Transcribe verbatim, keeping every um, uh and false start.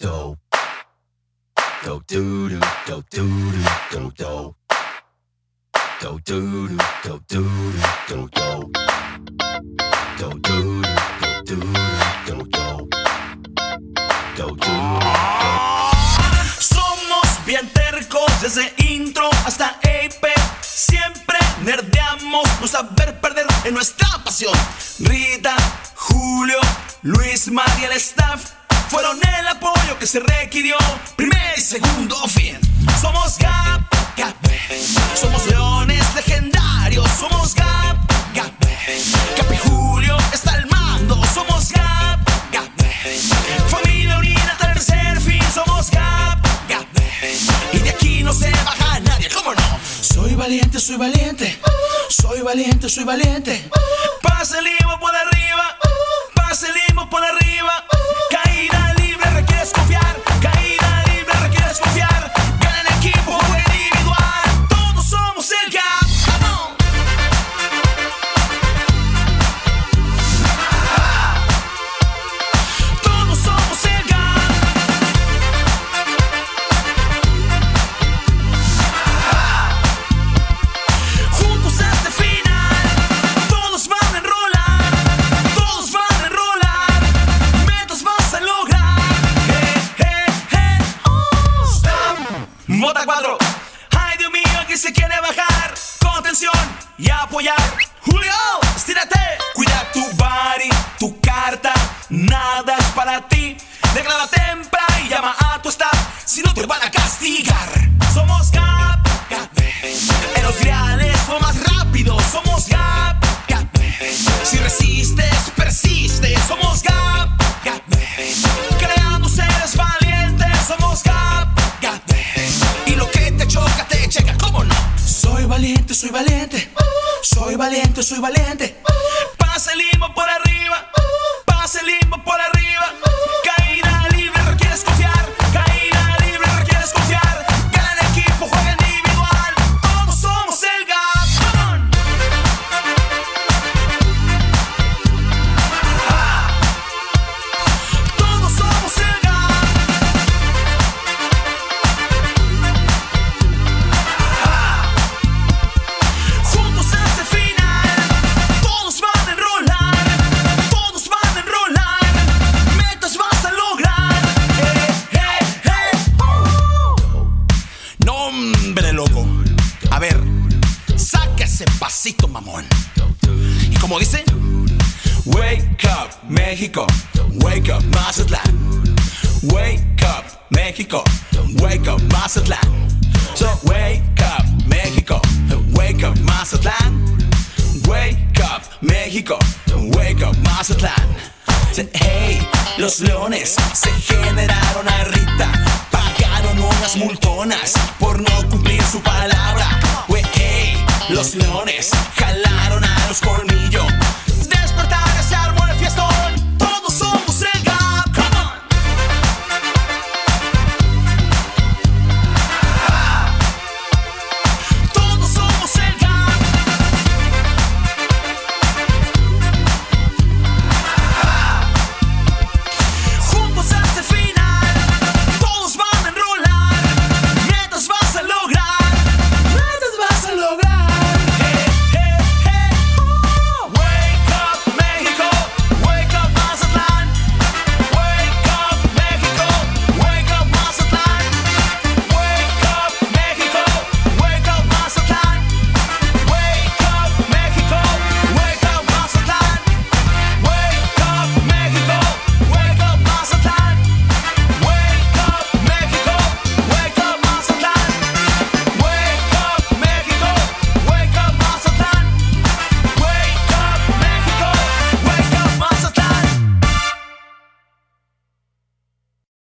do. Do do do do do do do. Do do do do do do do. Do do do do do do. Do do. Somos bien tercos desde intro hasta apex. Siempre nerdeamos, no saber perder en nuestra pasión. Rita, Julio, Luis, María, el staff fueron el apoyo que se requirió. Primer y segundo fin. Somos Gap, Gap. Somos leones legendarios. Somos Gap, Gap. Cap y Julio está al mando. Somos Gap, Gap. Familia unida hasta el tercer fin. Somos Gap, Gap. Y de aquí no se baja nadie, ¿cómo no? Soy valiente, soy valiente. Soy valiente, soy valiente. Pasa el limo por arriba. Pasa el limo por arriba. Caída libre requieres confiar. Caída libre requieres confiar. Gana en equipo o individual. Todos somos el Gap. Come on. Todos somos el Gap. Juntos hasta el final. Todos van a enrolar. Todos van a enrolar. Metas vas a lograr. Eh, eh, eh. Oh. Stop. Mota cuatro. Ay, Dios mío, aquí se quiere bajar. Contención y apoyar. Julio, estírate. Cuida tu body, tu carta. Nada es para ti. Declara temprano y llama a tu staff. Si no te van a castigar. Somos Gap, Gap. En los reales o más rápido. Somos Gap, Gap. Si resistes, persiste. Somos Gap, Gap. Creando seres valientes. Somos Gap, Gap. Y lo que te choca, te checa, ¿cómo no? Soy valiente, soy valiente. Soy valiente, soy valiente. Pasa el limbo por arriba. Pasa el limbo por arriba. Caída libre, requieres confiar. Caída libre, requieres confiar. Gana en equipo, juega individual. Todos somos el Gap. Come on. Ah. Todos somos el Gap. Ah. Juntos hasta el final. Todos van a enrolar. Todos van a enrolar. Metas vas a lograr. Eh, eh, eh. Oh. No, hombre, loco. A ver, saca ese pasito, mamón. Y como dice, wake up, México. Wake up, Mazatlán. Wake up, México. Wake up, Mazatlán. So wake up, México. Wake up, Mazatlán. Wake up, México. Wake up, Mazatlán. Hey, los leones se generaron a Rita. Pagaron unas multonas por no cumplir su palabra. Wey, hey, los leones jalaron a los colmillos.